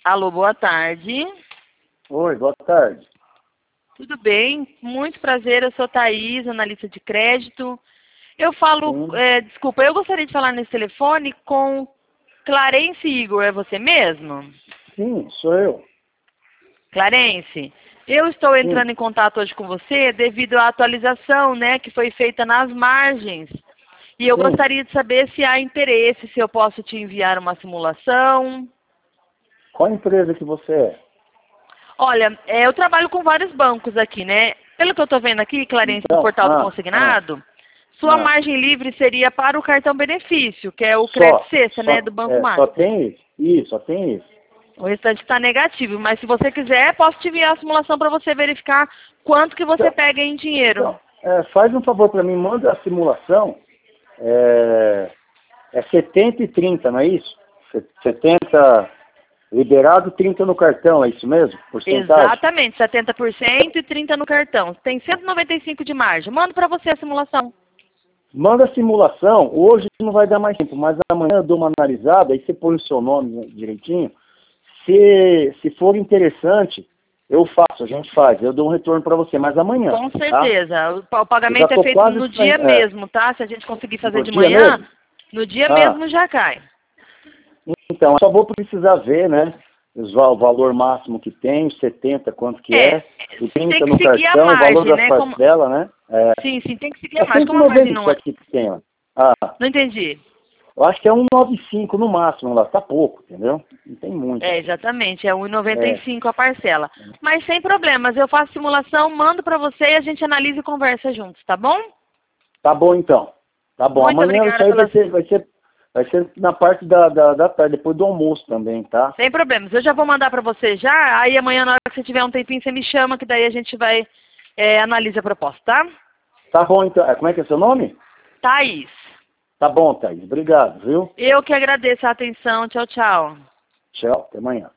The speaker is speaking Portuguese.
Alô, boa tarde. Oi, boa tarde. Tudo bem? Muito prazer, eu sou Thaís, analista de crédito. Eu falo, desculpa, eu gostaria de falar nesse telefone com Clarence Igor, é você mesmo? Sim, sou eu. Clarence, eu estou entrando em contato hoje com você devido à atualização, né, que foi feita nas margens. E eu gostaria de saber se há interesse, se eu posso te enviar uma simulação. Qual empresa que você é? Olha, eu trabalho com vários bancos aqui, né? Pelo que eu estou vendo aqui, Clarence, no portal do consignado, sua margem livre seria para o cartão benefício, que é o crédito cesta, né, do Banco Master. Só tem esse? Isso, só tem esse. O restante está negativo, mas se você quiser, posso te enviar a simulação para você verificar quanto que você pega em dinheiro. Então, faz um favor para mim, manda a simulação. É 70 e 30, não é isso? 70 liberado, 30 no cartão, é isso mesmo? Porcentagem? Exatamente, 70% e 30% no cartão. Tem 195 de margem. Mando para você a simulação. Manda a simulação, hoje não vai dar mais tempo, mas amanhã eu dou uma analisada, aí você põe o seu nome direitinho. Se for interessante, eu faço, a gente faz, eu dou um retorno para você, mas amanhã. Com certeza, tá? O pagamento é feito no dia mesmo, tá? Se a gente conseguir fazer de manhã, no dia mesmo já cai. Então, eu só vou precisar ver, né, o valor máximo que tem, 70, quanto que é, o 30 no cartão, margem, o valor da parcela, né? Sim, tem que seguir a margem. Como a margem não é... que tem, ó. Não entendi. Eu acho que é 1,95 no máximo lá, tá pouco, entendeu? Não tem muito. Exatamente, é 1,95 a parcela. Mas sem problemas, eu faço simulação, mando para você e a gente analisa e conversa juntos, tá bom? Tá bom então. Tá bom. Muito amanhã isso aí vai ser na parte da tarde, depois do almoço também, tá? Sem problemas, eu já vou mandar para você já, aí amanhã na hora que você tiver um tempinho você me chama, que daí a gente vai analisar a proposta, tá? Tá bom então. Como é que é seu nome? Thaís. Tá bom, Thaís. Obrigado, viu? Eu que agradeço a atenção. Tchau, tchau. Tchau, até amanhã.